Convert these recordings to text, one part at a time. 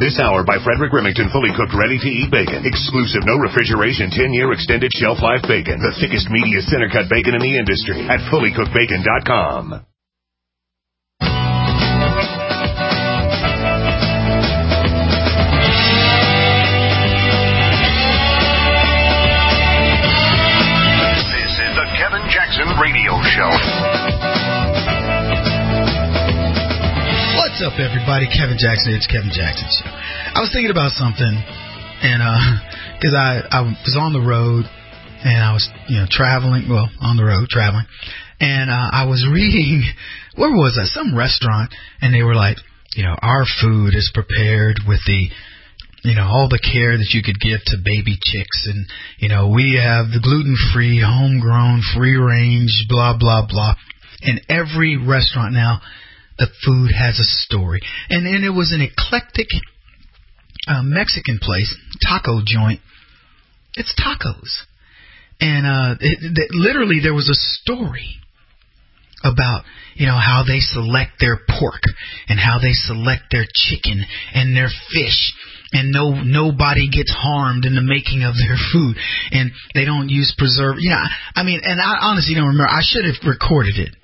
This hour by Frederick Remington, fully cooked, ready-to-eat bacon. Exclusive, no refrigeration, 10-year extended shelf life bacon. The thickest, meatiest center-cut bacon in the industry at fullycookedbacon.com. This is the Kevin Jackson Radio Show. What's up, everybody? Kevin Jackson. It's Kevin Jackson Show. I was thinking about something, and because I was on the road, and I was traveling. Well, on the road traveling, and I was reading. Where was I? Some restaurant, and they were like, our food is prepared with the all the care that you could give to baby chicks. And, we have the gluten-free, homegrown, free-range, blah, blah, blah. In every restaurant now, the food has a story. And it was an eclectic Mexican place, taco joint. It's tacos. And literally there was a story about, how they select their pork and how they select their chicken and their fish. And nobody gets harmed in the making of their food. And they don't use preservative. And I honestly don't remember. I should have recorded it.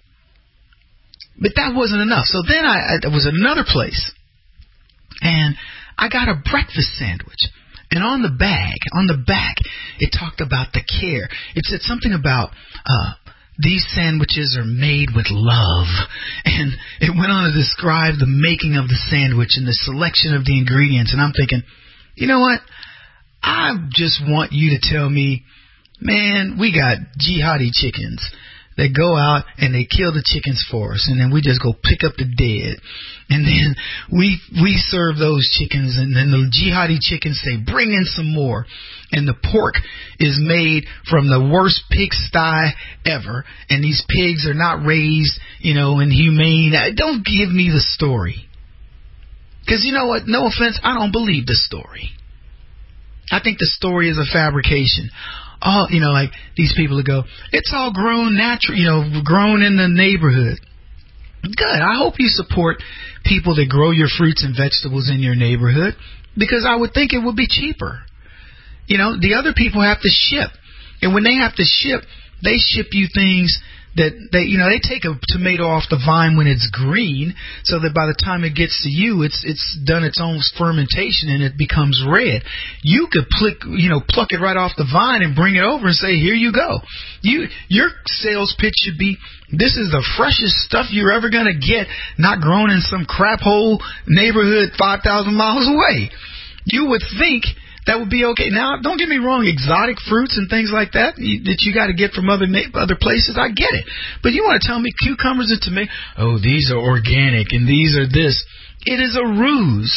But that wasn't enough. So then I was at another place. And I got a breakfast sandwich. And on the back, it talked about the care. It said something about these sandwiches are made with love. And it went on to describe the making of the sandwich and the selection of the ingredients. And I'm thinking, you know what? I just want you to tell me, man, we got jihadi chickens that go out and they kill the chickens for us. And then we just go pick up the dead. And then we serve those chickens. And then the jihadi chickens say, bring in some more. And the pork is made from the worst pigsty ever. And these pigs are not raised, and humane. Don't give me the story. Because you know what? No offense, I don't believe the story. I think the story is a fabrication. All, like these people that go, it's all grown natural, grown in the neighborhood. Good. I hope you support people that grow your fruits and vegetables in your neighborhood, because I would think it would be cheaper. The other people have to ship. And when they have to ship, they ship you things that they take a tomato off the vine when it's green, so that by the time it gets to you, it's done its own fermentation and it becomes red. You could pluck it right off the vine and bring it over and say, here you go. Your sales pitch should be, this is the freshest stuff you're ever going to get, not grown in some crap hole neighborhood 5,000 miles away. You would think that would be okay. Now, don't get me wrong, exotic fruits and things like that you got to get from other places, I get it. But you want to tell me cucumbers and tomatoes, these are organic and these are this. It is a ruse.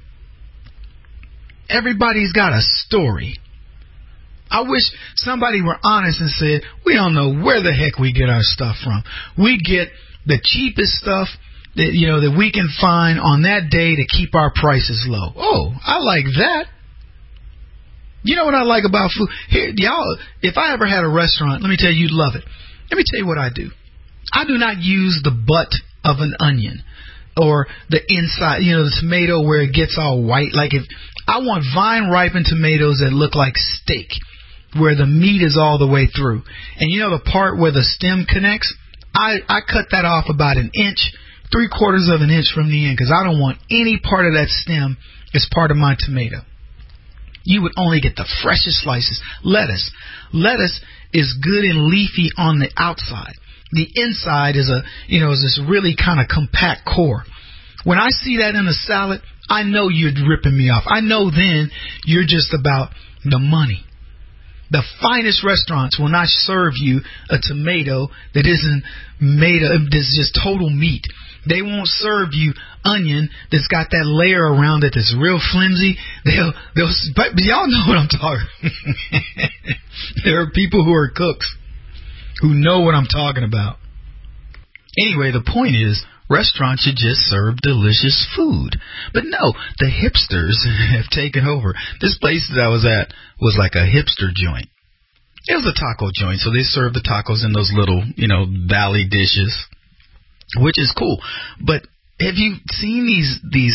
Everybody's got a story. I wish somebody were honest and said, we don't know where the heck we get our stuff from. We get the cheapest stuff that we can find on that day to keep our prices low. Oh, I like that. You know what I like about food? Here, y'all, if I ever had a restaurant, let me tell you, you'd love it. Let me tell you what I do. I do not use the butt of an onion or the inside, the tomato where it gets all white. Like if I want vine-ripened tomatoes that look like steak, where the meat is all the way through. And the part where the stem connects, I cut that off about an inch, 3/4 of an inch from the end, because I don't want any part of that stem as part of my tomato. You would only get the freshest slices. Lettuce is good and leafy on the outside. The inside is is this really kind of compact core. When I see that in a salad, I know you're ripping me off. I know then you're just about the money. The finest restaurants will not serve you a tomato that isn't made of, that's just total meat. They won't serve you onion that's got that layer around it that's real flimsy. But y'all know what I'm talking. There are people who are cooks who know what I'm talking about. Anyway, the point is, restaurants should just serve delicious food. But no, the hipsters have taken over. This place that I was at was like a hipster joint. It was a taco joint, so they served the tacos in those little, valley dishes, which is cool. But have you seen these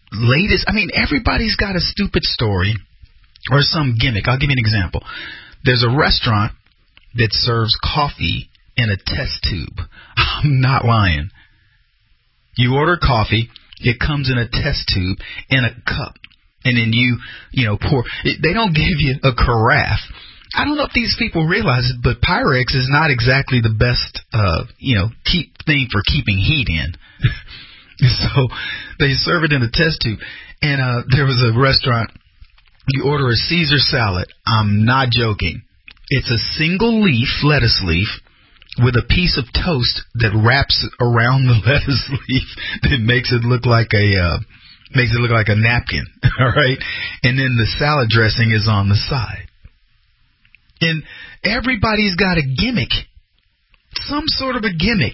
latest. I mean, everybody's got a stupid story or some gimmick. I'll give you an example. There's a restaurant that serves coffee in a test tube. I'm not lying. You order coffee, it comes in a test tube in a cup, and then you pour. They don't give you a carafe. I don't know if these people realize it, but Pyrex is not exactly the best, thing for keeping heat in. So they serve it in a test tube. And there was a restaurant. You order a Caesar salad. I'm not joking. It's a single leaf, lettuce leaf, with a piece of toast that wraps around the lettuce leaf that makes it look like a napkin. All right, and then the salad dressing is on the side. And everybody's got a gimmick, some sort of a gimmick.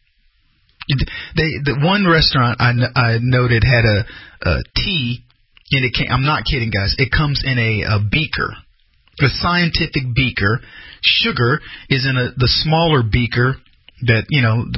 The one restaurant I noted had a tea, and I'm not kidding, guys. It comes in a beaker, a scientific beaker. Sugar is in the smaller beaker that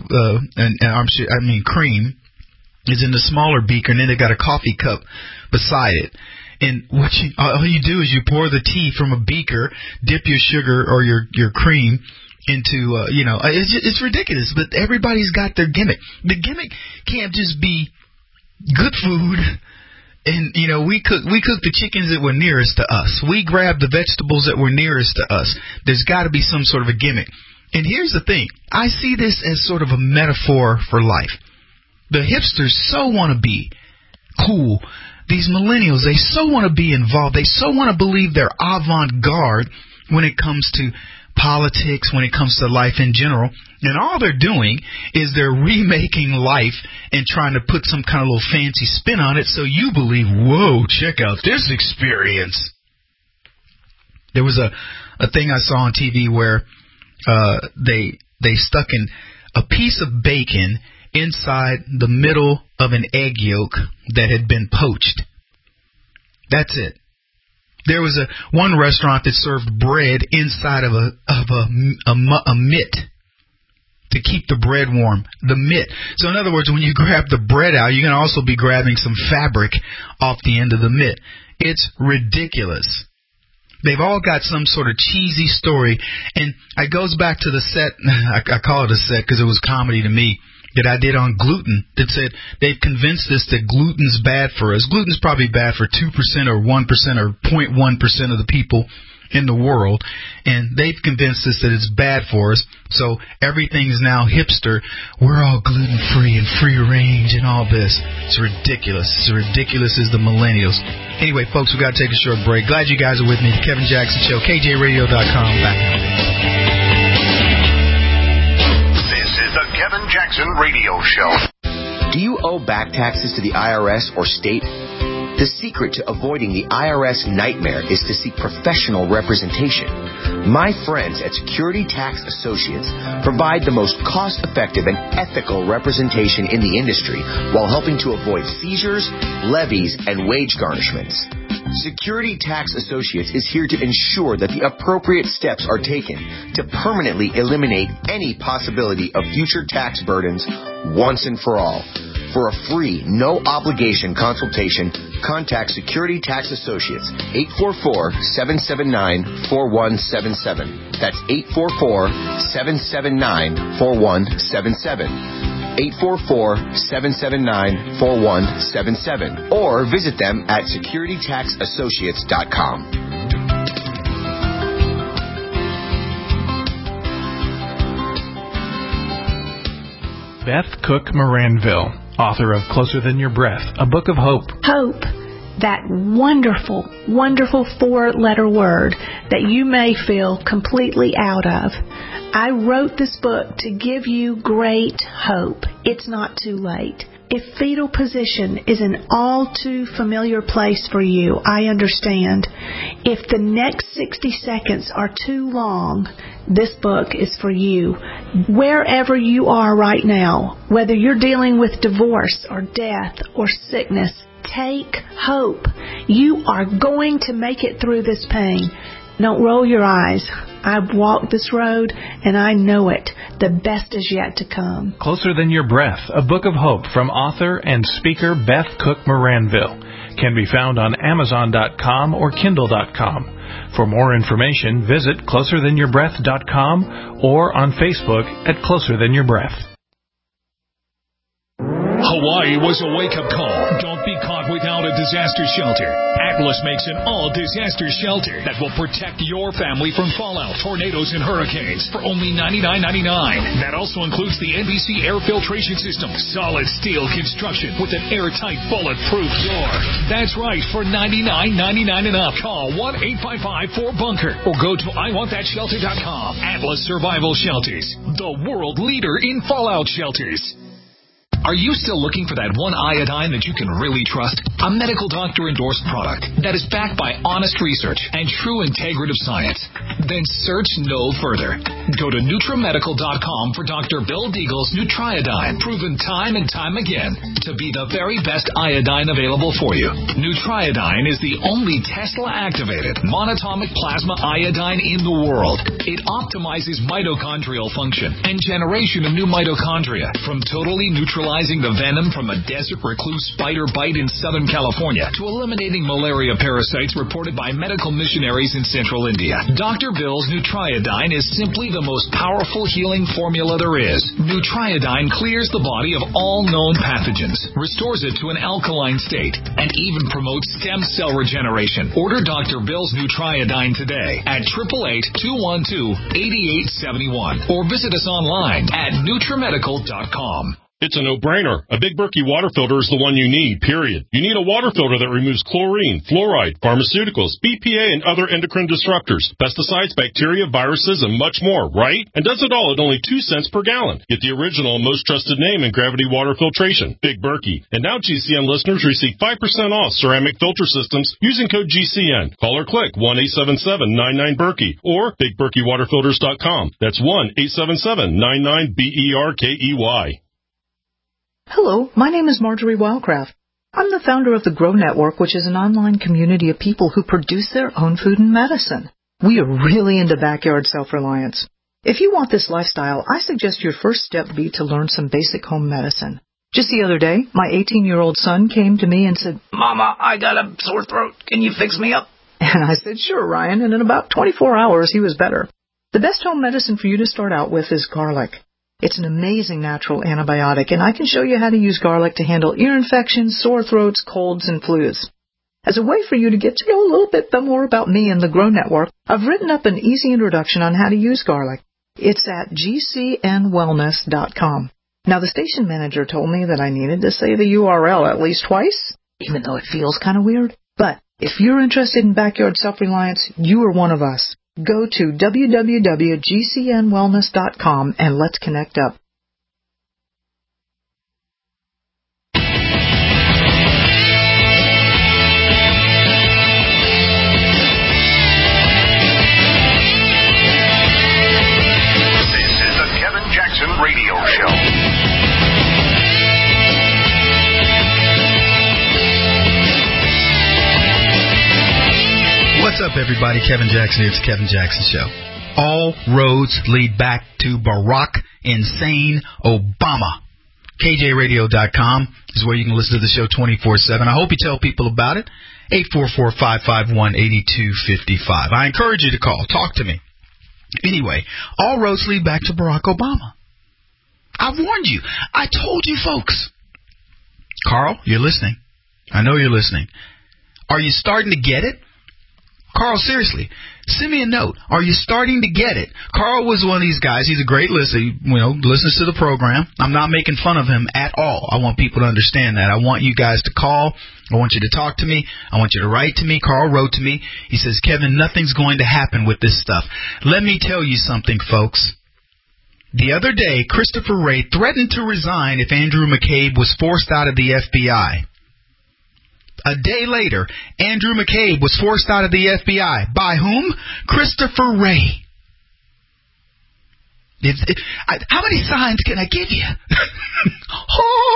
cream is in the smaller beaker, and then they got a coffee cup beside it. And all you do is you pour the tea from a beaker, dip your sugar or your cream into, it's ridiculous, but everybody's got their gimmick. The gimmick can't just be good food. And, we cook the chickens that were nearest to us. We grab the vegetables that were nearest to us. There's got to be some sort of a gimmick. And here's the thing. I see this as sort of a metaphor for life. The hipsters so want to be cool. These millennials, they so want to be involved. They so want to believe they're avant-garde when it comes to politics, when it comes to life in general. And all they're doing is they're remaking life and trying to put some kind of little fancy spin on it so you believe, whoa, check out this experience. There was a thing I saw on TV where they stuck in a piece of bacon inside the middle of an egg yolk that had been poached. That's it. There was one restaurant that served bread inside of a mitt to keep the bread warm. The mitt. So in other words, when you grab the bread out, you're going to also be grabbing some fabric off the end of the mitt. It's ridiculous. They've all got some sort of cheesy story, and it goes back to the set. I call it a set because it was comedy to me, that I did on gluten, that said they've convinced us that gluten's bad for us. Gluten's probably bad for 2% or 1% or 0.1% of the people in the world, and they've convinced us that it's bad for us. So everything's now hipster. We're all gluten-free and free range and all this. It's ridiculous. It's as ridiculous as the millennials. Anyway, folks, we've got to take a short break. Glad you guys are with me. The Kevin Jackson Show, KJRadio.com. Back now. The Kevin Jackson Radio Show. Do you owe back taxes to the IRS or state? The secret to avoiding the IRS nightmare is to seek professional representation. My friends at Security Tax Associates provide the most cost-effective and ethical representation in the industry while helping to avoid seizures, levies, and wage garnishments. Security Tax Associates is here to ensure that the appropriate steps are taken to permanently eliminate any possibility of future tax burdens once and for all. For a free, no-obligation consultation, contact Security Tax Associates, 844-779-4177. That's 844-779-4177. 844-779-4177. Or visit them at securitytaxassociates.com. Beth Cook Moranville, author of Closer Than Your Breath, a book of hope. Hope, that wonderful, wonderful 4-letter word that you may feel completely out of. I wrote this book to give you great hope. It's not too late. If fetal position is an all too familiar place for you, I understand. If the next 60 seconds are too long, this book is for you. Wherever you are right now, whether you're dealing with divorce or death or sickness, take hope. You are going to make it through this pain. Don't roll your eyes. I've walked this road, and I know it. The best is yet to come. Closer Than Your Breath, a book of hope from author and speaker Beth Cook Moranville, can be found on Amazon.com or Kindle.com. For more information, visit CloserThanYourBreath.com or on Facebook at Closer Than Your Breath. Hawaii was a wake-up call. Don't be caught without a disaster shelter. Atlas makes an all-disaster shelter that will protect your family from fallout, tornadoes, and hurricanes for only $99.99. That also includes the NBC air filtration system, solid steel construction with an airtight, bulletproof door. That's right, for $99.99 and up. Call 1-855-4BUNKER or go to IWantThatShelter.com. Atlas Survival Shelters, the world leader in fallout shelters. Are you still looking for that one iodine that you can really trust? A medical doctor-endorsed product that is backed by honest research and true integrative science? Then search no further. Go to NutriMedical.com for Dr. Bill Deagle's Nutriodine, proven time and time again to be the very best iodine available for you. Nutriodine is the only Tesla-activated monatomic plasma iodine in the world. It optimizes mitochondrial function and generation of new mitochondria from totally neutralizing the venom from a desert recluse spider bite in Southern California to eliminating malaria parasites reported by medical missionaries in central India. Dr. Bill's Nutriodine is simply the most powerful healing formula there is. Nutriodine clears the body of all known pathogens, restores it to an alkaline state, and even promotes stem cell regeneration. Order Dr. Bill's Nutriodine today at 888-212-8871 or visit us online at NutriMedical.com. It's a no-brainer. A Big Berkey water filter is the one you need, period. You need a water filter that removes chlorine, fluoride, pharmaceuticals, BPA, and other endocrine disruptors, pesticides, bacteria, viruses, and much more, right? And does it all at only 2 cents per gallon. Get the original and most trusted name in gravity water filtration, Big Berkey. And now GCN listeners receive 5% off ceramic filter systems using code GCN. Call or click 1-877-99-BERKEY or BigBerkeyWaterFilters.com. That's 1-877-99-BERKEY. Hello, my name is Marjorie Wildcraft. I'm the founder of the Grow Network, which is an online community of people who produce their own food and medicine. We are really into backyard self-reliance. If you want this lifestyle, I suggest your first step be to learn some basic home medicine. Just the other day, my 18-year-old son came to me and said, "Mama, I got a sore throat. Can you fix me up?" And I said, "Sure, Ryan," and in about 24 hours, he was better. The best home medicine for you to start out with is garlic. It's an amazing natural antibiotic, and I can show you how to use garlic to handle ear infections, sore throats, colds, and flus. As a way for you to get to know a little bit more about me and the Grow Network, I've written up an easy introduction on how to use garlic. It's at gcnwellness.com. Now, the station manager told me that I needed to say the URL at least twice, even though it feels kind of weird. But if you're interested in backyard self-reliance, you are one of us. Go to www.gcnwellness.com and let's connect up. This is the Kevin Jackson Radio Show. What's up, everybody? Kevin Jackson here. It's the Kevin Jackson Show. All roads lead back to Barack Insane Obama. KJRadio.com is where you can listen to the show 24/7. I hope you tell people about it. 844-551-8255. I encourage you to call. Talk to me. Anyway, all roads lead back to Barack Obama. I warned you. I told you, folks. Carl, you're listening. I know you're listening. Are you starting to get it? Carl, seriously, send me a note. Are you starting to get it? Carl was one of these guys. He's a great listener, listens to the program. I'm not making fun of him at all. I want people to understand that. I want you guys to call. I want you to talk to me. I want you to write to me. Carl wrote to me. He says, "Kevin, nothing's going to happen with this stuff." Let me tell you something, folks. The other day, Christopher Wray threatened to resign if Andrew McCabe was forced out of the FBI. A day later, Andrew McCabe was forced out of the FBI. By whom? Christopher Wray. How many signs can I give you?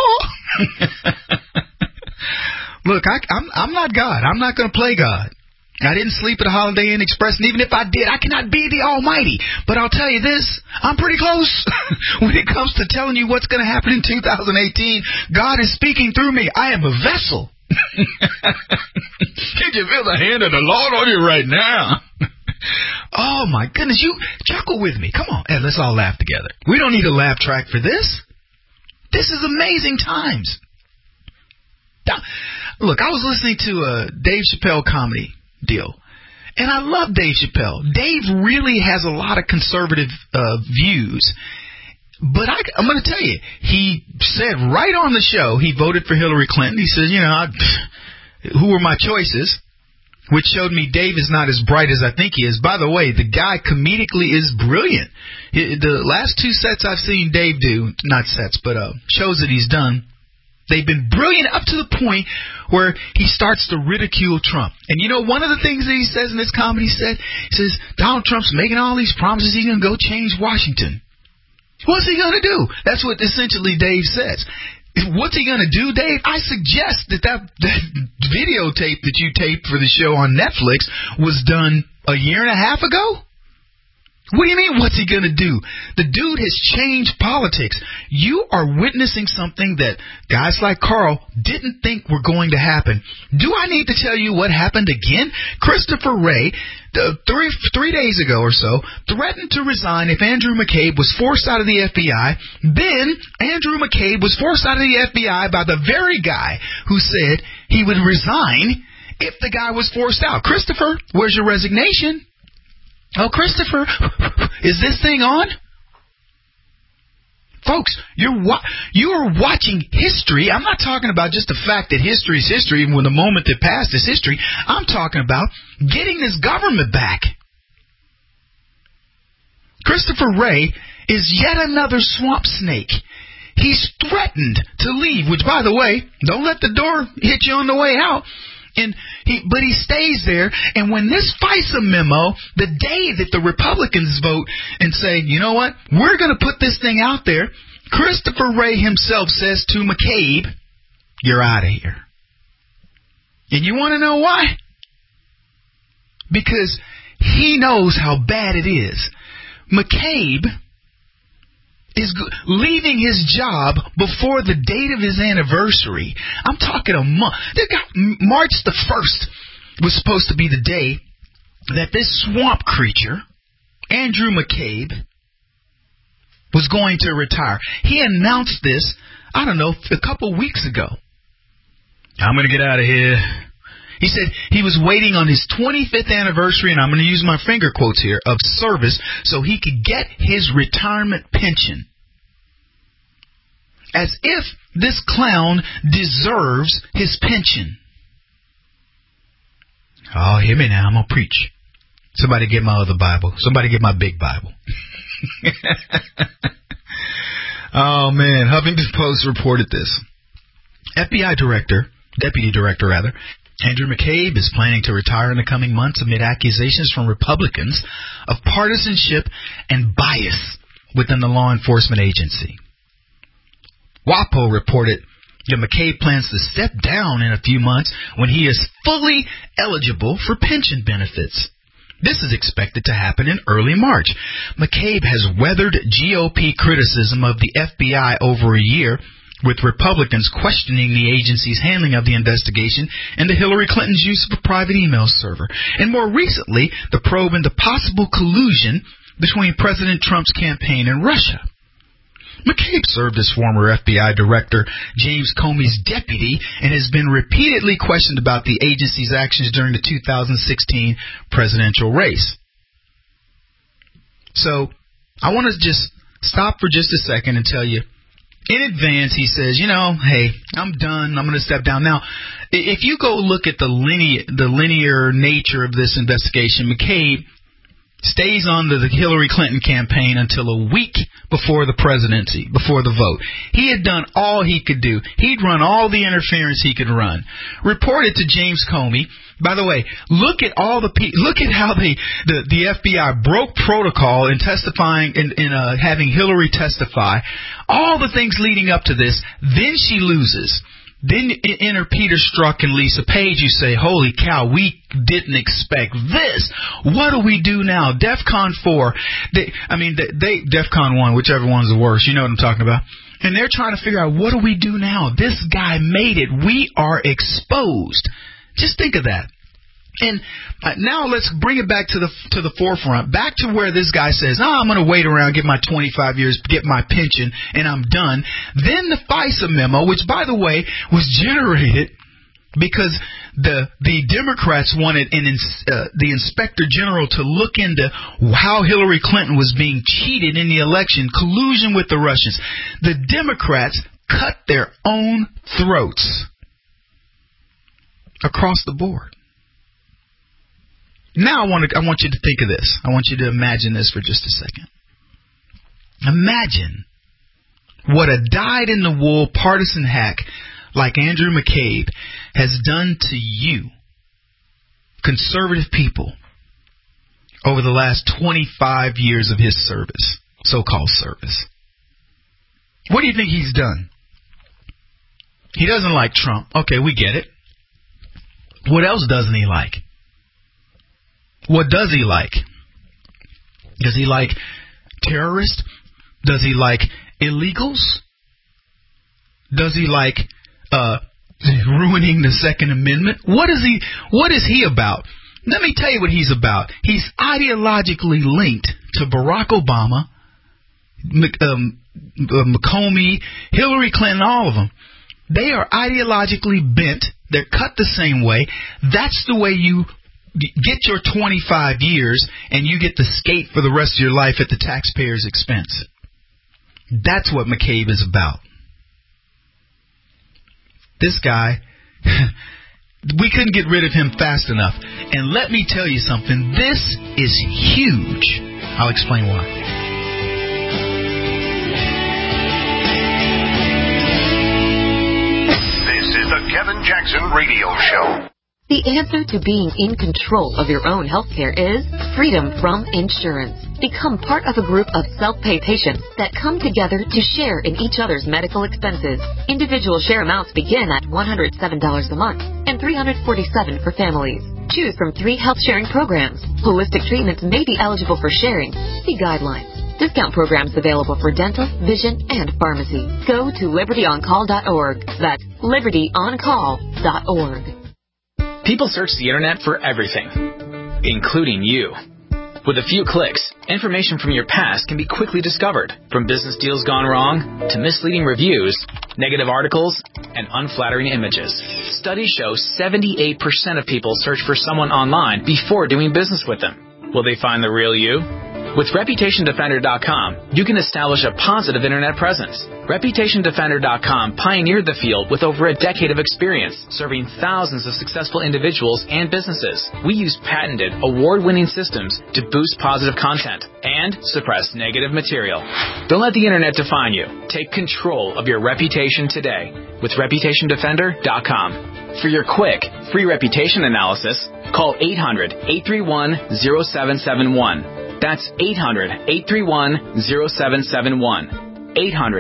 Look, I'm not God. I'm not going to play God. I didn't sleep at a Holiday Inn Express, and even if I did, I cannot be the Almighty. But I'll tell you this, I'm pretty close. When it comes to telling you what's going to happen in 2018, God is speaking through me. I am a vessel. Can you feel the hand of the Lord on you right now? Oh, my goodness. You chuckle with me. Come on. Hey, let's all laugh together. We don't need a laugh track for this. This is amazing times. Now, look, I was listening to a Dave Chappelle comedy deal, and I love Dave Chappelle. Dave really has a lot of conservative views, but I'm going to tell you, he said right on the show he voted for Hillary Clinton. He says, who were my choices, which showed me Dave is not as bright as I think he is. By the way, the guy comedically is brilliant. The last 2 sets I've seen Dave do, not sets, but shows that he's done, they've been brilliant up to the point where he starts to ridicule Trump. And one of the things that he says in this comedy set, he says, Donald Trump's making all these promises he's going to go change Washington. What's he going to do? That's what essentially Dave says. What's he going to do, Dave? I suggest that videotape that you taped for the show on Netflix was done a year and a half ago? What do you mean, what's he going to do? The dude has changed politics. You are witnessing something that guys like Carl didn't think were going to happen. Do I need to tell you what happened again? Christopher Wray, 3 days ago or so, threatened to resign if Andrew McCabe was forced out of the FBI. Then Andrew McCabe was forced out of the FBI by the very guy who said he would resign if the guy was forced out. Christopher, where's your resignation? Oh, Christopher, is this thing on? Folks, you are watching history. I'm not talking about just the fact that history is history, even when the moment that passed is history. I'm talking about getting this government back. Christopher Wray is yet another swamp snake. He's threatened to leave, which, by the way, don't let the door hit you on the way out. But he stays there, and when this FISA memo, the day that the Republicans vote and say, you know what, we're going to put this thing out there, Christopher Wray himself says to McCabe, you're out of here. And you want to know why? Because he knows how bad it is. McCabe is leaving his job before the date of his anniversary. I'm talking a month. March the 1st was supposed to be the day that this swamp creature, Andrew McCabe, was going to retire. He announced this, I don't know, a couple weeks ago. I'm going to get out of here. He said he was waiting on his 25th anniversary, and I'm going to use my finger quotes here, of service so he could get his retirement pension. As if this clown deserves his pension. Oh, hear me now. I'm going to preach. Somebody get my other Bible. Somebody get my big Bible. Oh, man. Huffington Post reported this. FBI Deputy Director, Andrew McCabe is planning to retire in the coming months amid accusations from Republicans of partisanship and bias within the law enforcement agency. WAPO reported that McCabe plans to step down in a few months when he is fully eligible for pension benefits. This is expected to happen in early March. McCabe has weathered GOP criticism of the FBI over a year, with Republicans questioning the agency's handling of the investigation into Hillary Clinton's use of a private email server. And more recently, the probe into possible collusion between President Trump's campaign and Russia. McCabe served as former FBI Director James Comey's deputy and has been repeatedly questioned about the agency's actions during the 2016 presidential race. So, I want to just stop for just a second and tell you, in advance, he says, hey, I'm done. I'm going to step down. Now, if you go look at the linear nature of this investigation, McCabe stays on the Hillary Clinton campaign until a week before the presidency, before the vote. He had done all he could do. He'd run all the interference he could run. Reported to James Comey. By the way, look at how the FBI broke protocol in testifying in having Hillary testify. All the things leading up to this. Then she loses. Then enter Peter Strzok and Lisa Page. You say, holy cow, we didn't expect this. What do we do now? DEFCON 4, DEFCON 1, whichever one's the worst. You know what I'm talking about. And they're trying to figure out, what do we do now? This guy made it. We are exposed. Just think of that. And now let's bring it back to the forefront, back to where this guy says, I'm going to wait around, get my 25 years, get my pension, and I'm done. Then the FISA memo, which, by the way, was generated because the Democrats wanted the Inspector General to look into how Hillary Clinton was being cheated in the election, collusion with the Russians. The Democrats cut their own throats across the board. Now I want you to think of this. I want you to imagine this for just a second. Imagine what a dyed-in-the-wool partisan hack like Andrew McCabe has done to you, conservative people, over the last 25 years of his service, so-called service. What do you think he's done? He doesn't like Trump. Okay, we get it. What else doesn't he like? What does he like? Does he like terrorists? Does he like illegals? Does he like ruining the Second Amendment? What is he about? Let me tell you what he's about. He's ideologically linked to Barack Obama, McComey, Hillary Clinton, all of them. They are ideologically bent. They're cut the same way. That's the way you get your 25 years and you get to skate for the rest of your life at the taxpayer's expense. That's what McCabe is about. This guy, we couldn't get rid of him fast enough. And let me tell you something, this is huge. I'll explain why. This is the Kevin Jackson Radio Show. The answer to being in control of your own healthcare is freedom from insurance. Become part of a group of self-pay patients that come together to share in each other's medical expenses. Individual share amounts begin at $107 a month and $347 for families. Choose from 3 health-sharing programs. Holistic treatments may be eligible for sharing. See guidelines. Discount programs available for dental, vision, and pharmacy. Go to libertyoncall.org. That's libertyoncall.org. People search the internet for everything, including you. With a few clicks, information from your past can be quickly discovered, from business deals gone wrong to misleading reviews, negative articles, and unflattering images. Studies show 78% of people search for someone online before doing business with them. Will they find the real you? With ReputationDefender.com, you can establish a positive internet presence. ReputationDefender.com pioneered the field with over a decade of experience, serving thousands of successful individuals and businesses. We use patented, award-winning systems to boost positive content and suppress negative material. Don't let the internet define you. Take control of your reputation today with ReputationDefender.com. For your quick, free reputation analysis, call 800-831-0771. That's 800-831-0771.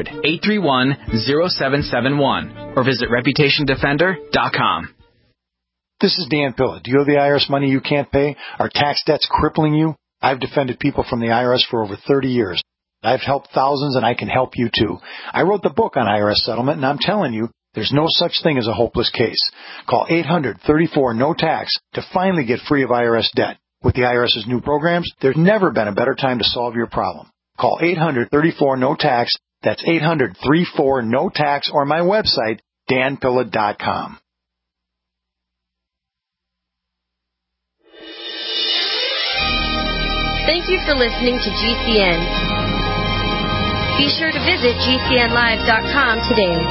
800-831-0771. Or visit ReputationDefender.com. This is Dan Pilla. Do you owe the IRS money you can't pay? Are tax debts crippling you? I've defended people from the IRS for over 30 years. I've helped thousands, and I can help you too. I wrote the book on IRS settlement, and I'm telling you, there's no such thing as a hopeless case. Call 800-34-NO-TAX to finally get free of IRS debt. With the IRS's new programs, there's never been a better time to solve your problem. Call 800-34-NO-TAX. That's 800-34-NO-TAX, or my website, danpilla.com. Thank you for listening to GCN. Be sure to visit GCNlive.com today.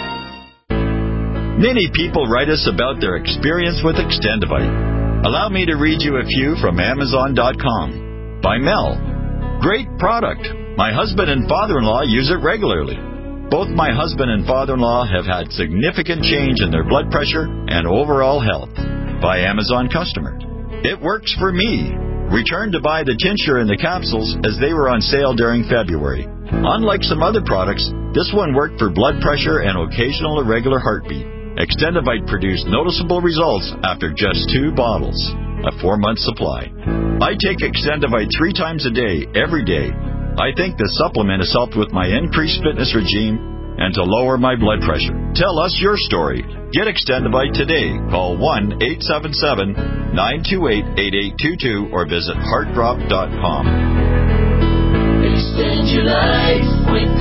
Many people write us about their experience with Extendivite. Allow me to read you a few from Amazon.com. By Mel. Great product. My husband and father-in-law use it regularly. Both my husband and father-in-law have had significant change in their blood pressure and overall health. By Amazon customer. It works for me. Returned to buy the tincture and the capsules as they were on sale during February. Unlike some other products, this one worked for blood pressure and occasional irregular heartbeat. Extendivite produced noticeable results after just 2 bottles, a 4-month supply. I take Extendivite 3 times a day, every day. I think the supplement has helped with my increased fitness regime and to lower my blood pressure. Tell us your story. Get Extendivite today. Call 1-877-928-8822 or visit heartdrop.com. Extend your life with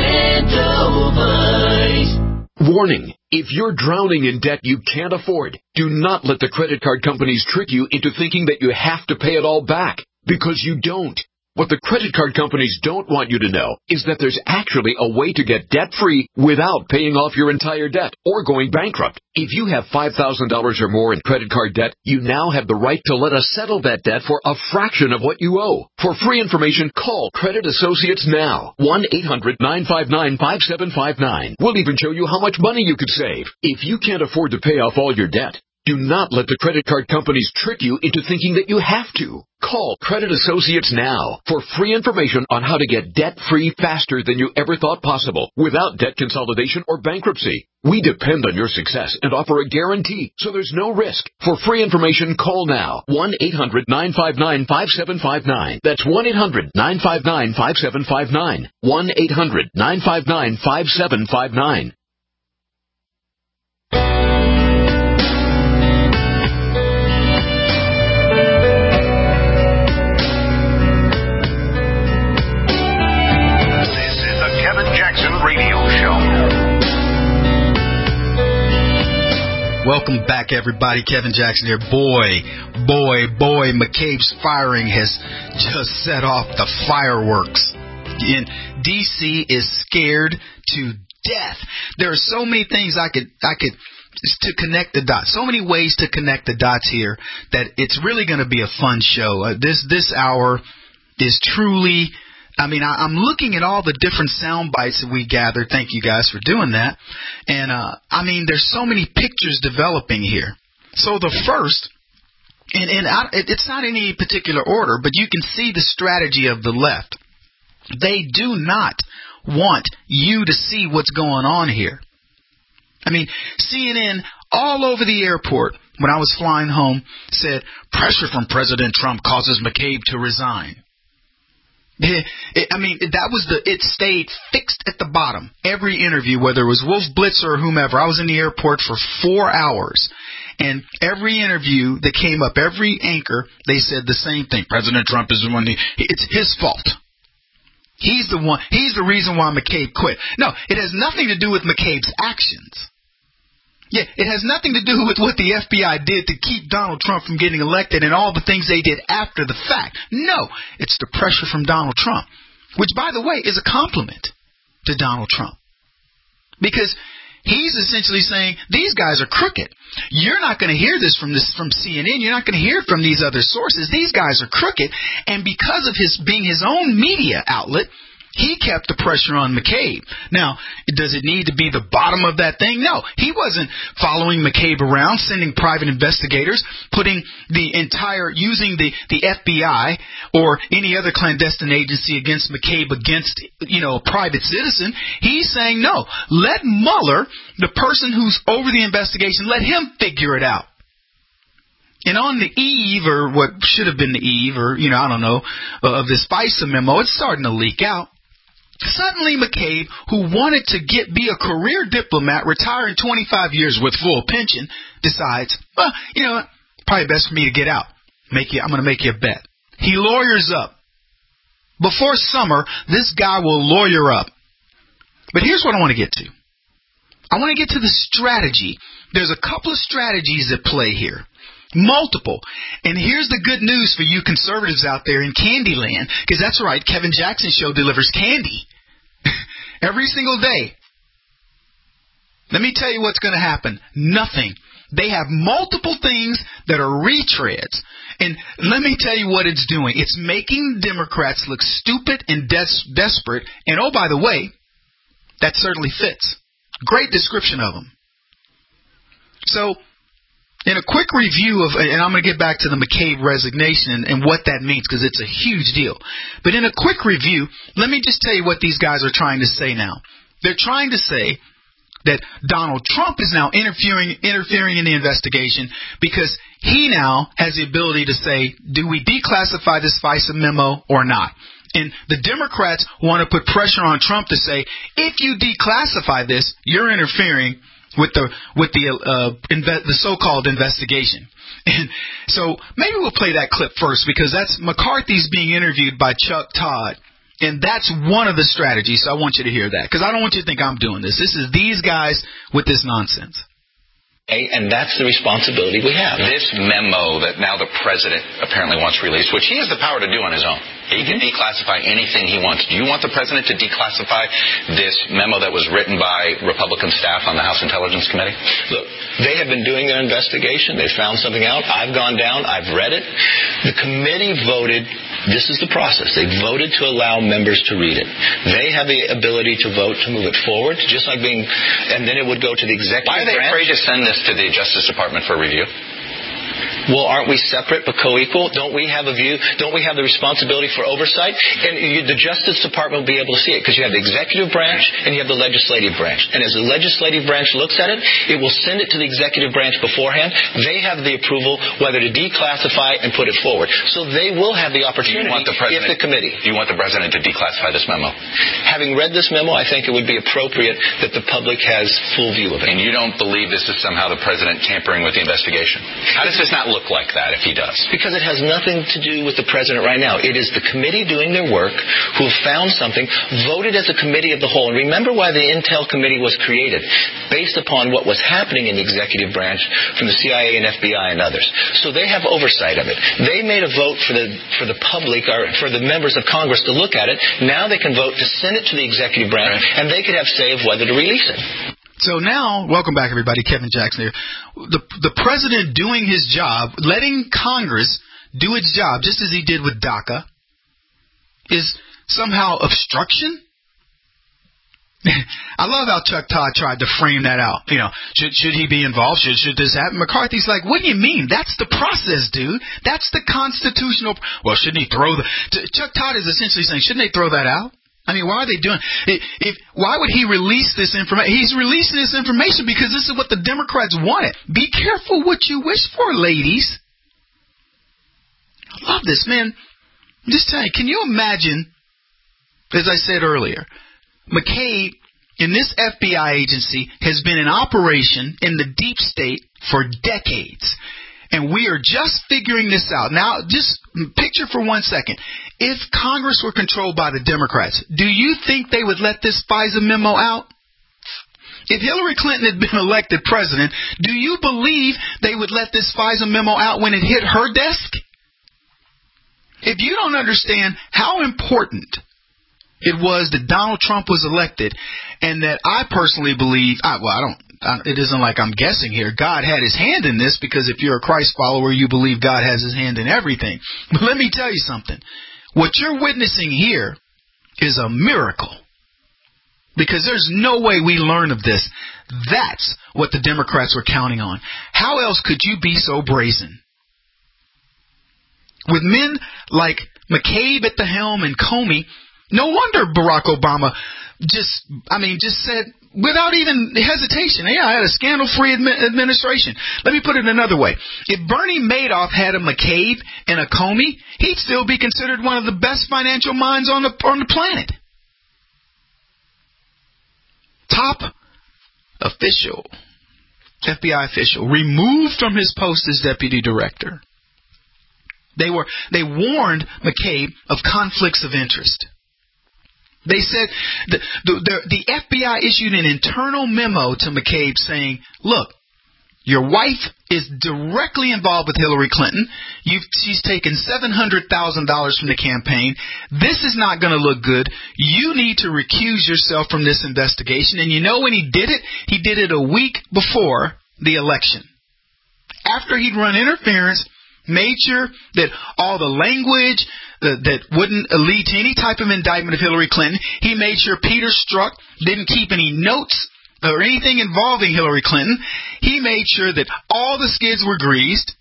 Extendivite. Warning, if you're drowning in debt you can't afford, do not let the credit card companies trick you into thinking that you have to pay it all back, because you don't. What the credit card companies don't want you to know is that there's actually a way to get debt-free without paying off your entire debt or going bankrupt. If you have $5,000 or more in credit card debt, you now have the right to let us settle that debt for a fraction of what you owe. For free information, call Credit Associates now. 1-800-959-5759. We'll even show you how much money you could save. If you can't afford to pay off all your debt, do not let the credit card companies trick you into thinking that you have to. Call Credit Associates now for free information on how to get debt-free faster than you ever thought possible without debt consolidation or bankruptcy. We depend on your success and offer a guarantee, so there's no risk. For free information, call now. 1-800-959-5759. That's 1-800-959-5759. 1-800-959-5759. Welcome back, everybody. Kevin Jackson here. Boy, McCabe's firing has just set off the fireworks. And D.C. is scared to death. There are so many things I could to connect the dots. So many ways to connect the dots here that it's really going to be a fun show. This hour is truly... I'm looking at all the different sound bites that we gathered. Thank you guys for doing that. And, there's so many pictures developing here. So the first, it's not in any particular order, but you can see the strategy of the left. They do not want you to see what's going on here. CNN all over the airport when I was flying home said, pressure from President Trump causes McCabe to resign. It stayed fixed at the bottom. Every interview, whether it was Wolf Blitzer or whomever, I was in the airport for 4 hours. And every interview that came up, every anchor, they said the same thing. President Trump is the one, it's his fault. He's the reason why McCabe quit. No, it has nothing to do with McCabe's actions. Yeah, it has nothing to do with what the FBI did to keep Donald Trump from getting elected and all the things they did after the fact. No, it's the pressure from Donald Trump, which, by the way, is a compliment to Donald Trump. Because he's essentially saying, these guys are crooked. You're not going to hear this from CNN. You're not going to hear it from these other sources. These guys are crooked. And because of his being his own media outlet, he kept the pressure on McCabe. Now, does it need to be the bottom of that thing? No. He wasn't following McCabe around, sending private investigators, using the FBI or any other clandestine agency against McCabe against, a private citizen. He's saying, no, let Mueller, the person who's over the investigation, let him figure it out. And on the eve, or what should have been the eve, or, I don't know, of this FISA memo, it's starting to leak out. Suddenly McCabe, who wanted to be a career diplomat, retire in 25 years with full pension, decides, probably best for me to get out. I'm going to make you a bet. He lawyers up. Before summer, this guy will lawyer up. But here's what I want to get to. I want to get to the strategy. There's a couple of strategies at play here. Multiple. And here's the good news for you conservatives out there in Candyland, because that's right, Kevin Jackson Show delivers candy every single day. Let me tell you what's going to happen. Nothing. They have multiple things that are retreads. And let me tell you what it's doing. It's making Democrats look stupid and desperate. And oh, by the way, that certainly fits. Great description of them. So, in a quick review and I'm going to get back to the McCabe resignation and what that means, because it's a huge deal. But in a quick review, let me just tell you what these guys are trying to say now. They're trying to say, that Donald Trump is now interfering in the investigation because he now has the ability to say, do we declassify this FISA memo or not? And the Democrats want to put pressure on Trump to say, if you declassify this, you're interfering with the so-called investigation. And so maybe we'll play that clip first, because that's McCarthy's being interviewed by Chuck Todd. And that's one of the strategies. So I want you to hear that, because I don't want you to think I'm doing this. This is these guys with this nonsense. And that's the responsibility we have. This memo that now the president apparently wants released, which he has the power to do on his own. He can declassify anything he wants. Do you want the president to declassify this memo that was written by Republican staff on the House Intelligence Committee? Look, they have been doing their investigation. They found something out. I've gone down. I've read it. The committee voted. This is the process. They voted to allow members to read it. They have the ability to vote to move it forward, just like and then it would go to the executive branch. Why are they afraid to send this to the Justice Department for review? Well, aren't we separate but co-equal? Don't we have a view? Don't we have the responsibility for oversight? And the Justice Department will be able to see it, because you have the executive branch and you have the legislative branch. And as the legislative branch looks at it, it will send it to the executive branch beforehand. They have the approval whether to declassify and put it forward. So they will have the opportunity if the committee. Do you want the president to declassify this memo? Having read this memo, I think it would be appropriate that the public has full view of it. And you don't believe this is somehow the president tampering with the investigation? How does this not look like that if he does? Because it has nothing to do with the president right now. It is the committee doing their work, who have found something, voted as a committee of the whole. And remember why the Intel Committee was created, based upon what was happening in the executive branch from the CIA and FBI and others. So they have oversight of it. They made a vote for the public, or for the members of Congress to look at it. Now they can vote to send it to the executive branch, and they could have say of whether to release it. So now, welcome back, everybody. Kevin Jackson here. The president doing his job, letting Congress do its job, just as he did with DACA, is somehow obstruction? I love how Chuck Todd tried to frame that out. You know, should he be involved? Should this happen? McCarthy's like, what do you mean? That's the process, dude. That's the constitutional. Well, shouldn't he throw Chuck Todd is essentially saying, shouldn't they throw that out? I mean, why are they doing why would he release this information? He's releasing this information because this is what the Democrats wanted. Be careful what you wish for, ladies. I love this, man. I'm just telling you, can you imagine, as I said earlier, McCabe in this FBI agency has been in operation in the deep state for decades. And we are just figuring this out. Now, just picture for 1 second. If Congress were controlled by the Democrats, do you think they would let this FISA memo out? If Hillary Clinton had been elected president, do you believe they would let this FISA memo out when it hit her desk? If you don't understand how important it was that Donald Trump was elected, and that I personally believe, it isn't like I'm guessing here. God had his hand in this, because if you're a Christ follower, you believe God has his hand in everything. But let me tell you something. What you're witnessing here is a miracle, because there's no way we learn of this. That's what the Democrats were counting on. How else could you be so brazen? With men like McCabe at the helm and Comey, no wonder Barack Obama just said, without even hesitation, yeah, I had a scandal-free administration. Let me put it another way. If Bernie Madoff had a McCabe and a Comey, he'd still be considered one of the best financial minds on the planet. Top official, FBI official, removed from his post as deputy director. They warned McCabe of conflicts of interest. They said the FBI issued an internal memo to McCabe saying, look, your wife is directly involved with Hillary Clinton. She's taken $700,000 from the campaign. This is not going to look good. You need to recuse yourself from this investigation. And you know when he did it? He did it a week before the election. After he'd run interference, made sure that all the language that wouldn't lead to any type of indictment of Hillary Clinton. He made sure Peter Strzok didn't keep any notes or anything involving Hillary Clinton. He made sure that all the skids were greased.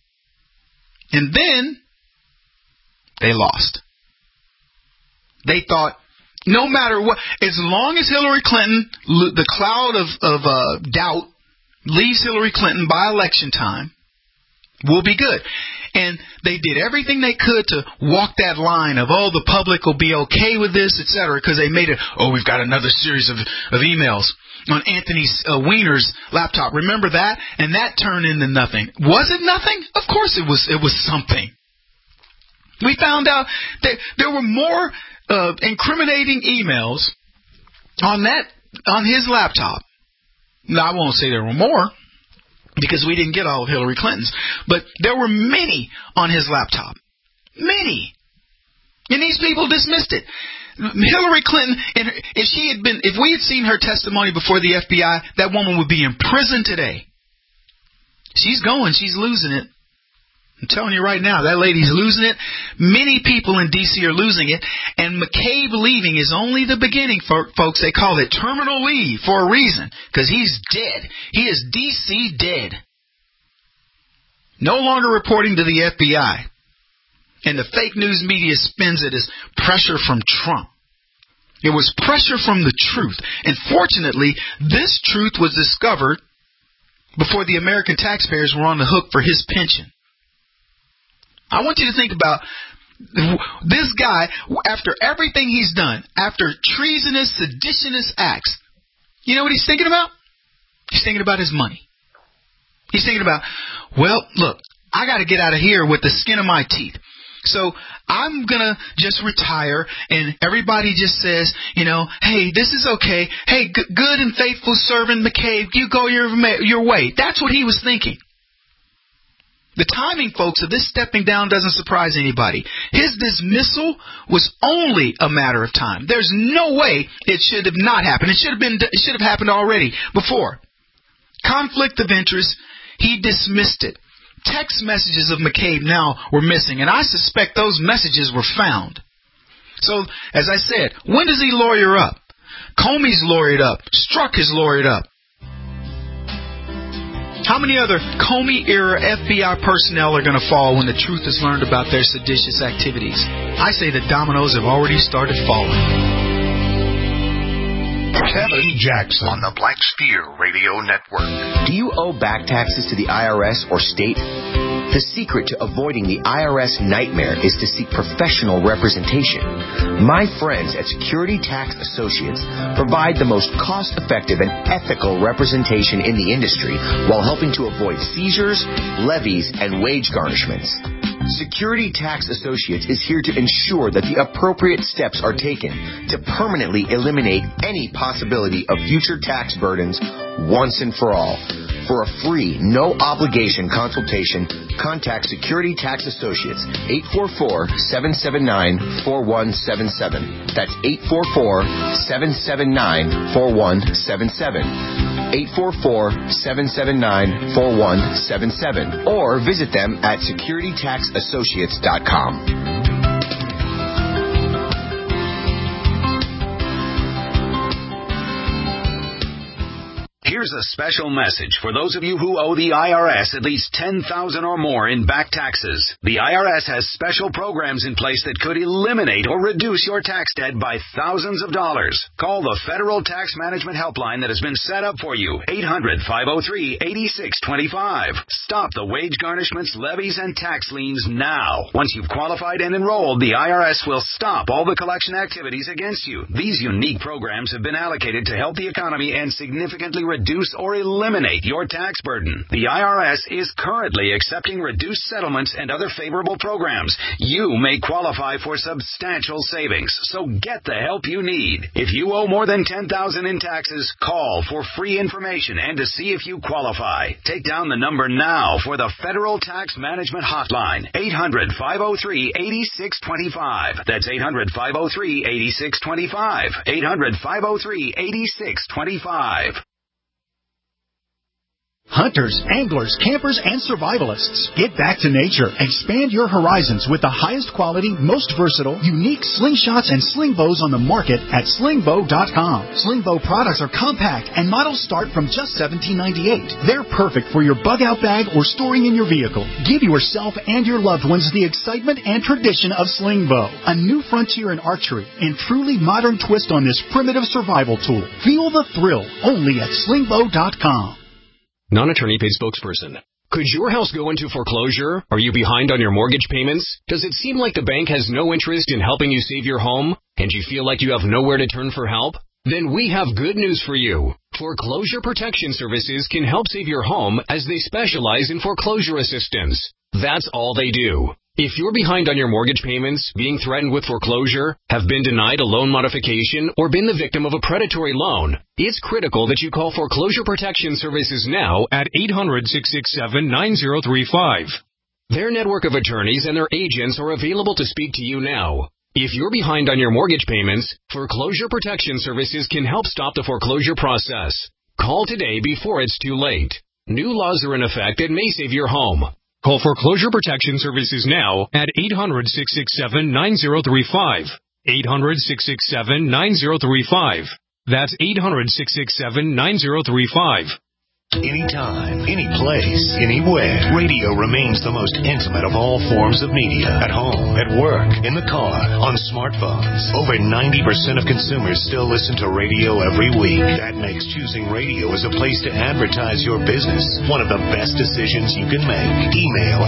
And then they lost. They thought No matter what, as long as Hillary Clinton, the cloud of doubt leaves Hillary Clinton by election time, we'll be good. And they did everything they could to walk that line of, the public will be okay with this, etc., because they made it, we've got another series of emails on Anthony Weiner's laptop. Remember that? And that turned into nothing. Was it nothing? Of course it was something. We found out that there were more incriminating emails on his laptop. Now, I won't say there were more, because we didn't get all of Hillary Clinton's, but there were many on his laptop. Many. And these people dismissed it. Hillary Clinton, if we had seen her testimony before the FBI, that woman would be in prison today. She's losing it. I'm telling you right now, that lady's losing it. Many people in D.C. are losing it. And McCabe leaving is only the beginning, folks. They call it terminal leave for a reason, because he's dead. He is D.C. dead. No longer reporting to the FBI. And the fake news media spins it as pressure from Trump. It was pressure from the truth. And fortunately, this truth was discovered before the American taxpayers were on the hook for his pension. I want you to think about this guy, after everything he's done, after treasonous, seditious acts. You know what he's thinking about? He's thinking about his money. He's thinking about, look, I got to get out of here with the skin of my teeth. So I'm going to just retire, and everybody just says, hey, this is okay. Hey, good and faithful servant McCabe, you go your way. That's what he was thinking. The timing, folks, of this stepping down doesn't surprise anybody. His dismissal was only a matter of time. There's no way it should have not happened. It should have happened already before. Conflict of interest, he dismissed it. Text messages of McCabe now were missing, and I suspect those messages were found. So, as I said, when does he lawyer up? Comey's lawyered up. Strzok is lawyered up. How many other Comey-era FBI personnel are going to fall when the truth is learned about their seditious activities? I say the dominoes have already started falling. Kevin Jackson on the Black Steer Radio Network. Do you owe back taxes to the IRS or state? The secret to avoiding the IRS nightmare is to seek professional representation. My friends at Security Tax Associates provide the most cost-effective and ethical representation in the industry while helping to avoid seizures, levies, and wage garnishments. Security Tax Associates is here to ensure that the appropriate steps are taken to permanently eliminate any possibility of future tax burdens once and for all. For a free, no-obligation consultation, contact Security Tax Associates, 844-779-4177. That's 844-779-4177. 844-779-4177. Or visit them at securitytaxassociates.com. Here's a special message for those of you who owe the IRS at least $10,000 or more in back taxes. The IRS has special programs in place that could eliminate or reduce your tax debt by thousands of dollars. Call the Federal Tax Management Helpline that has been set up for you, 800-503-8625. Stop the wage garnishments, levies, and tax liens now. Once you've qualified and enrolled, the IRS will stop all the collection activities against you. These unique programs have been allocated to help the economy and significantly reduce or eliminate your tax burden. The IRS is currently accepting reduced settlements and other favorable programs. You may qualify for substantial savings, so get the help you need. If you owe more than $10,000 in taxes, call for free information and to see if you qualify. Take down the number now for the Federal Tax Management Hotline, 800-503-8625. That's 800-503-8625. 800-503-8625. Hunters, anglers, campers, and survivalists. Get back to nature. Expand your horizons with the highest quality, most versatile, unique slingshots and sling bows on the market at slingbow.com. Slingbow products are compact and models start from just $17.98. They're perfect for your bug-out bag or storing in your vehicle. Give yourself and your loved ones the excitement and tradition of Slingbow, a new frontier in archery and truly modern twist on this primitive survival tool. Feel the thrill only at slingbow.com. Non-attorney paid spokesperson. Could your house go into foreclosure? Are you behind on your mortgage payments? Does it seem like the bank has no interest in helping you save your home? And you feel like you have nowhere to turn for help? Then we have good news for you. Foreclosure Protection Services can help save your home as they specialize in foreclosure assistance. That's all they do. If you're behind on your mortgage payments, being threatened with foreclosure, have been denied a loan modification, or been the victim of a predatory loan, it's critical that you call Foreclosure Protection Services now at 800-667-9035. Their network of attorneys and their agents are available to speak to you now. If you're behind on your mortgage payments, Foreclosure Protection Services can help stop the foreclosure process. Call today before it's too late. New laws are in effect that may save your home. Call Foreclosure Protection Services now at 800-667-9035. 800-667-9035. That's 800-667-9035. Anytime, any place, anywhere. Radio remains the most intimate of all forms of media. At home, at work, in the car, on smartphones. Over 90% of consumers still listen to radio every week. That makes choosing radio as a place to advertise your business one of the best decisions you can make. Email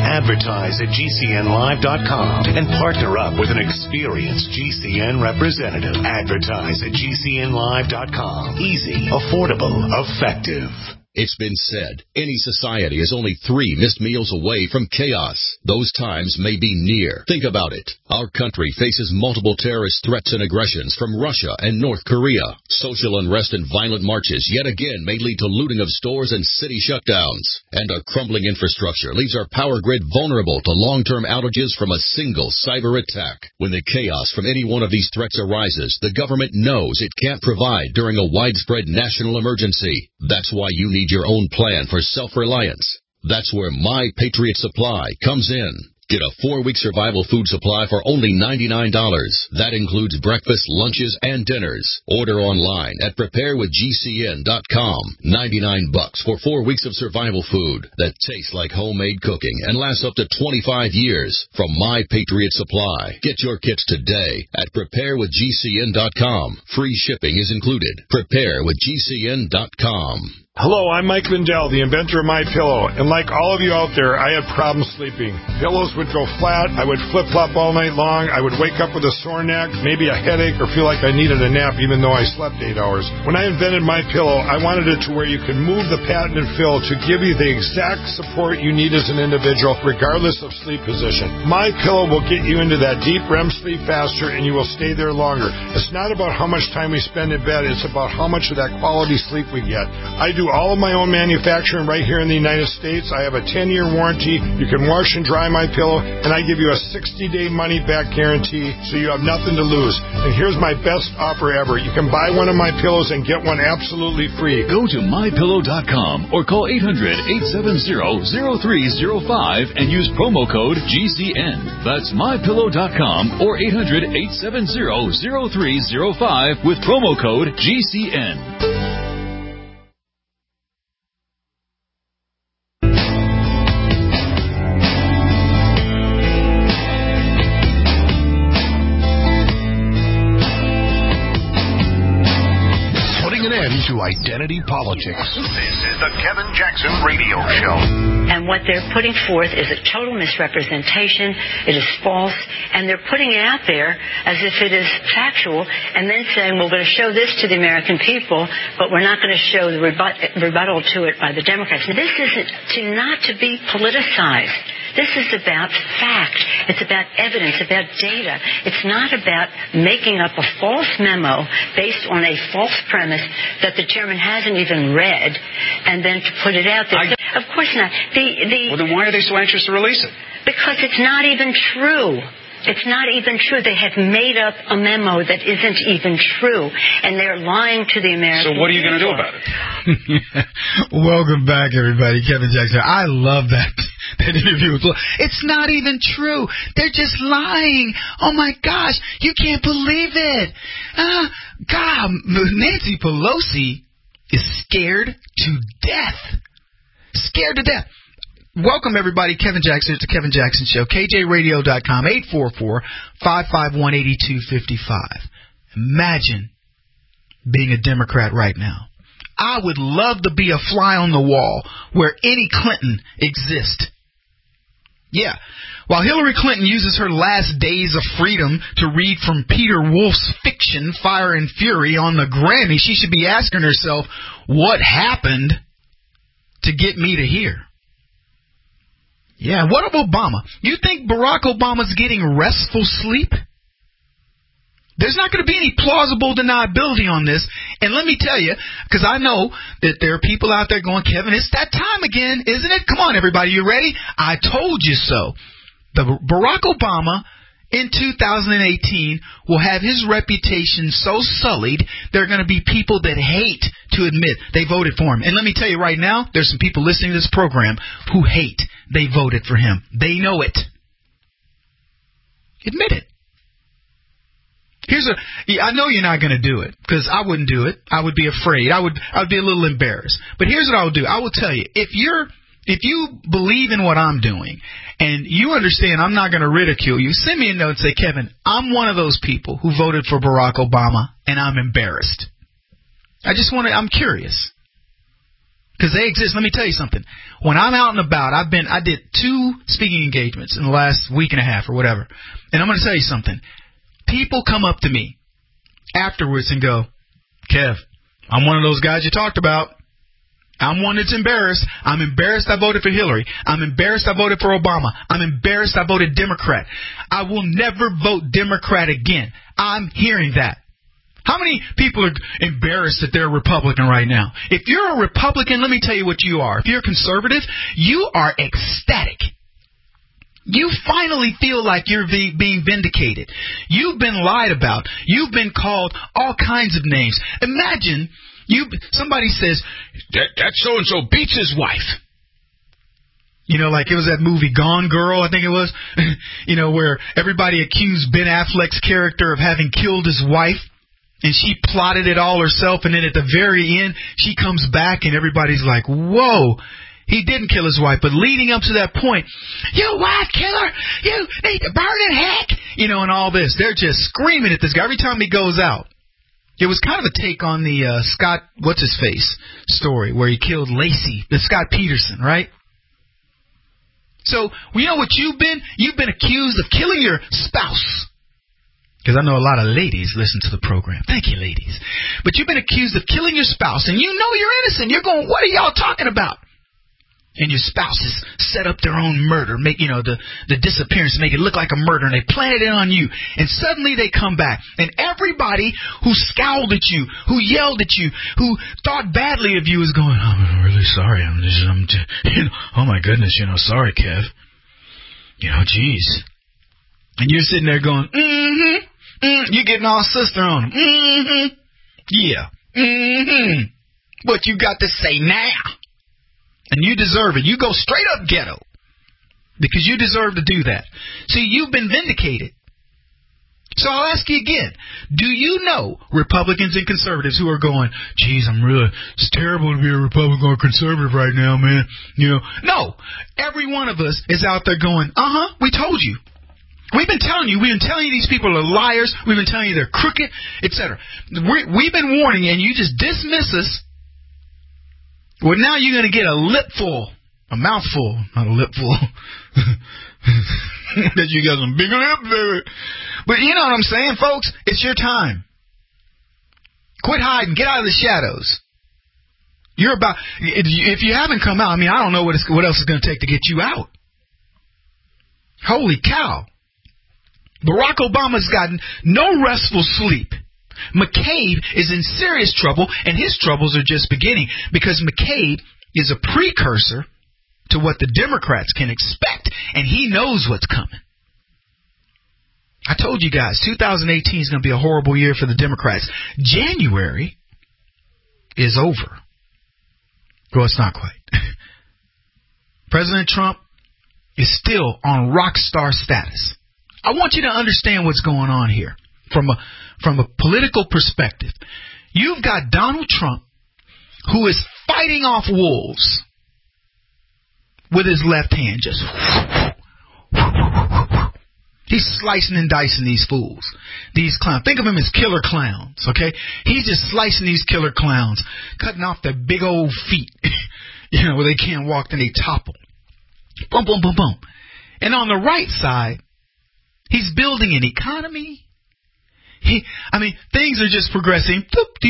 advertise@gcnlive.com and partner up with an experienced GCN representative. Advertise at gcnlive.com. Easy, affordable, effective. It's been said, any society is only 3 missed meals away from chaos. Those times may be near. Think about it. Our country faces multiple terrorist threats and aggressions from Russia and North Korea. Social unrest and violent marches yet again may lead to looting of stores and city shutdowns. And a crumbling infrastructure leaves our power grid vulnerable to long-term outages from a single cyber attack. When the chaos from any one of these threats arises, the government knows it can't provide during a widespread national emergency. That's why you need your own plan for self-reliance. That's where My Patriot Supply comes in. Get a 4-week survival food supply for only $99. That includes breakfast, lunches, and dinners. Order online at preparewithgcn.com. $99 for 4 weeks of survival food that tastes like homemade cooking and lasts up to 25 years from My Patriot Supply. Get your kits today at preparewithgcn.com. Free shipping is included. Preparewithgcn.com. Hello, I'm Mike Lindell, the inventor of MyPillow, and like all of you out there, I had problems sleeping. Pillows would go flat, I would flip-flop all night long, I would wake up with a sore neck, maybe a headache, or feel like I needed a nap even though I slept 8 hours. When I invented MyPillow, I wanted it to where you could move the patented fill to give you the exact support you need as an individual, regardless of sleep position. MyPillow will get you into that deep REM sleep faster, and you will stay there longer. It's not about how much time we spend in bed, it's about how much of that quality sleep we get. I do all of my own manufacturing right here in the United States. I have a 10-year warranty. You can wash and dry my pillow, and I give you a 60-day money-back guarantee, so you have nothing to lose. And here's my best offer ever. You can buy one of my pillows and get one absolutely free. Go to mypillow.com or call 800-870-0305 and use promo code GCN. That's mypillow.com or 800-870-0305 with promo code GCN. To identity politics. This is the Kevin Jackson Radio Show. And what they're putting forth is a total misrepresentation. It is false. And they're putting it out there as if it is factual and then saying, we're going to show this to the American people, but we're not going to show the rebuttal to it by the Democrats. Now, this isn't not to be politicized. This is about fact. It's about evidence, about data. It's not about making up a false memo based on a false premise that the chairman hasn't even read and then to put it out there. Of course not. Well, then why are they so anxious to release it? Because it's not even true. It's not even true. They have made up a memo that isn't even true, and they're lying to the American people. So what are you going to do about it? Welcome back, everybody. Kevin Jackson. I love that interview. It's not even true. They're just lying. Oh, my gosh. You can't believe it. God, Nancy Pelosi is scared to death. Scared to death. Welcome, everybody. Kevin Jackson. It's the Kevin Jackson Show. KJRadio.com, 844-551-8255. Imagine being a Democrat right now. I would love to be a fly on the wall where any Clinton exists. Yeah. While Hillary Clinton uses her last days of freedom to read from Peter Wolf's fiction, Fire and Fury, on the Grammy, she should be asking herself, what happened to get me to here? Yeah, what of Obama? You think Barack Obama's getting restful sleep? There's not going to be any plausible deniability on this. And let me tell you, because I know that there are people out there going, Kevin, it's that time again, isn't it? Come on, everybody, you ready? I told you so. Barack Obama in 2018 will have his reputation so sullied, there are going to be people that hate to admit they voted for him. And let me tell you right now, there's some people listening to this program who hate they voted for him. They know it. Admit it. I know you're not going to do it, because I wouldn't do it. I would be afraid. I would be a little embarrassed. But here's what I would do. I will tell you, if you believe in what I'm doing and you understand I'm not going to ridicule you, send me a note and say, Kevin, I'm one of those people who voted for Barack Obama and I'm embarrassed. I'm curious. Because they exist. Let me tell you something. When I'm out and about, I did 2 speaking engagements in the last week and a half or whatever. And I'm going to tell you something. People come up to me afterwards and go, Kev, I'm one of those guys you talked about. I'm one that's embarrassed. I'm embarrassed I voted for Hillary. I'm embarrassed I voted for Obama. I'm embarrassed I voted Democrat. I will never vote Democrat again. I'm hearing that. How many people are embarrassed that they're a Republican right now? If you're a Republican, let me tell you what you are. If you're a conservative, you are ecstatic. You finally feel like you're being vindicated. You've been lied about. You've been called all kinds of names. Imagine somebody says, that so-and-so beats his wife. You know, like it was that movie Gone Girl, I think it was, where everybody accused Ben Affleck's character of having killed his wife. And she plotted it all herself. And then at the very end, she comes back and everybody's like, whoa. He didn't kill his wife, but leading up to that point, you wife killer, you need to burn in heck, and all this. They're just screaming at this guy every time he goes out. It was kind of a take on the Scott, what's-his-face story where he killed Lacey, the Scott Peterson, right? So, you know what you've been? You've been accused of killing your spouse. Because I know a lot of ladies listen to the program. Thank you, ladies. But you've been accused of killing your spouse, and you know you're innocent. You're going, what are y'all talking about? And your spouses set up their own murder, make the disappearance, make it look like a murder, and they planted it on you. And suddenly they come back, and everybody who scowled at you, who yelled at you, who thought badly of you is going, I'm really sorry. Oh my goodness, sorry, Kev. Geez. And you're sitting there going, you're getting all sister on them. Yeah. What you got to say now? And you deserve it. You go straight up ghetto. Because you deserve to do that. See, you've been vindicated. So I'll ask you again. Do you know Republicans and conservatives who are going, geez, it's terrible to be a Republican or conservative right now, man. No. Every one of us is out there going, we told you. We've been telling you these people are liars. We've been telling you they're crooked, etc. We've been warning you, and you just dismiss us. Well, now you're going to get a mouthful, not a lipful. That you got some big lips, baby. But you know what I'm saying, folks? It's your time. Quit hiding. Get out of the shadows. If you haven't come out, I don't know what else is going to take to get you out. Holy cow. Barack Obama's gotten no restful sleep. McCabe is in serious trouble, and his troubles are just beginning, because McCabe is a precursor to what the Democrats can expect, and he knows what's coming. I told you guys, 2018 is going to be a horrible year for the Democrats. January is over. Well, it's not quite. President Trump is still on rock star status. I want you to understand what's going on here from a political perspective. You've got Donald Trump, who is fighting off wolves with his left hand, just he's slicing and dicing these fools, these clowns. Think of him as killer clowns, okay? He's just slicing these killer clowns, cutting off their big old feet, where they can't walk, then they topple. Boom, boom, boom, boom. And on the right side, he's building an economy. Things are just progressing.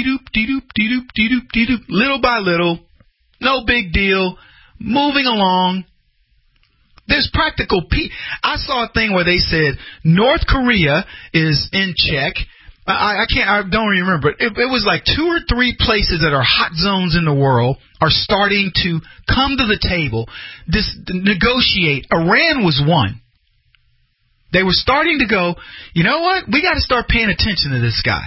Little by little. No big deal. Moving along. There's practical I saw a thing where they said North Korea is in check. I don't remember. It was like 2 or 3 places that are hot zones in the world are starting to come to the table, negotiate. Iran was one. They were starting to go, you know what? We got to start paying attention to this guy.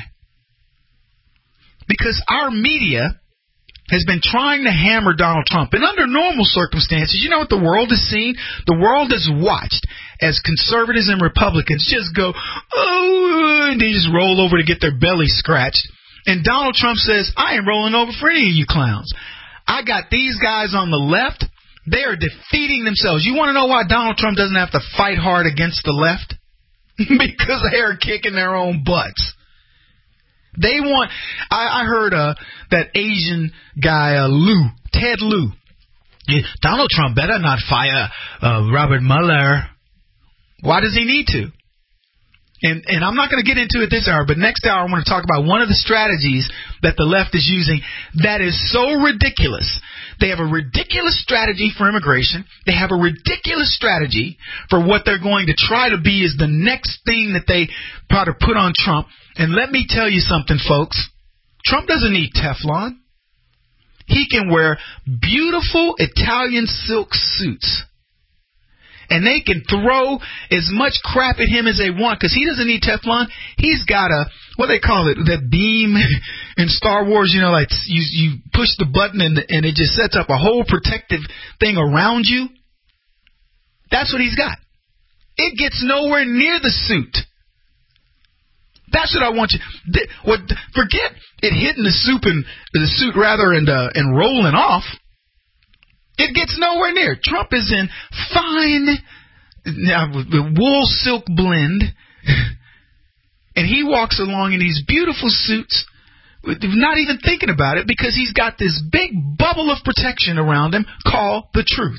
Because our media has been trying to hammer Donald Trump. And under normal circumstances, you know what the world has seen? The world has watched as conservatives and Republicans just go, oh, and they just roll over to get their belly scratched. And Donald Trump says, I ain't rolling over for any of you clowns. I got these guys on the left. They are defeating themselves. You want to know why Donald Trump doesn't have to fight hard against the left? Because they are kicking their own butts. They want. I heard that Asian guy Ted Lieu. Donald Trump better not fire Robert Mueller. Why does he need to? And I'm not going to get into it this hour, but next hour I want to talk about one of the strategies that the left is using that is so ridiculous. They have a ridiculous strategy for immigration. They have a ridiculous strategy for what they're going to try to be is the next thing that they try to put on Trump. And let me tell you something, folks. Trump doesn't need Teflon. He can wear beautiful Italian silk suits. And they can throw as much crap at him as they want because he doesn't need Teflon. He's got what they call it, that beam in Star Wars, like you push the button and it just sets up a whole protective thing around you. That's what he's got. It gets nowhere near the suit. That's what I want you. Forget it hitting the suit and rolling off. It gets nowhere near. Trump is in fine wool silk blend, and he walks along in these beautiful suits, not even thinking about it, because he's got this big bubble of protection around him called the truth.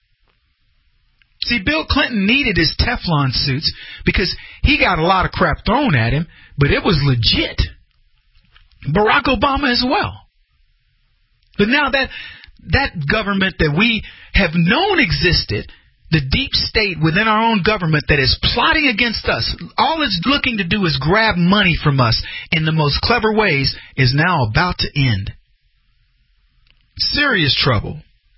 See, Bill Clinton needed his Teflon suits because he got a lot of crap thrown at him, but it was legit. Barack Obama as well. But now that government that we have known existed, the deep state within our own government that is plotting against us, all it's looking to do is grab money from us in the most clever ways, is now about to end. Serious trouble.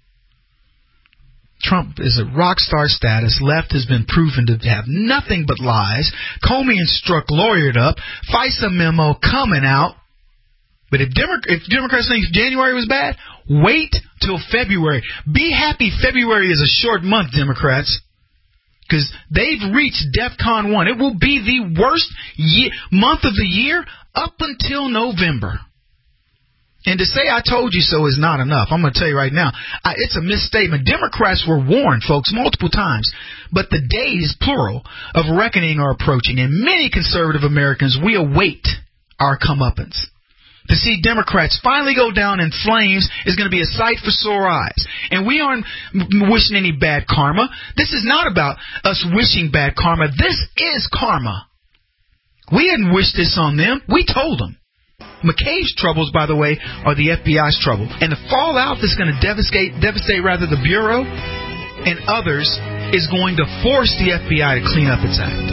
Trump is at rock star status. Left has been proven to have nothing but lies. Comey and Strzok lawyered up. FISA memo coming out. But if Democrats think January was bad, wait till February. Be happy February is a short month, Democrats, because they've reached DEFCON 1. It will be the worst month of the year up until November. And to say I told you so is not enough. I'm going to tell you right now, it's a misstatement. Democrats were warned, folks, multiple times. But the days, plural, of reckoning are approaching. And many conservative Americans, we await our comeuppance. To see Democrats finally go down in flames is going to be a sight for sore eyes. And we aren't wishing any bad karma. This is not about us wishing bad karma. This is karma. We didn't wish this on them. We told them. McCain's troubles, by the way, are the FBI's trouble. And the fallout that's going to devastate the Bureau and others is going to force the FBI to clean up its act.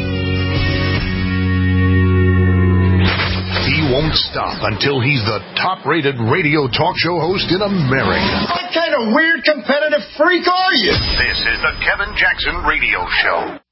He won't stop until he's the top-rated radio talk show host in America. What kind of weird competitive freak are you? This is the Kevin Jackson Radio Show.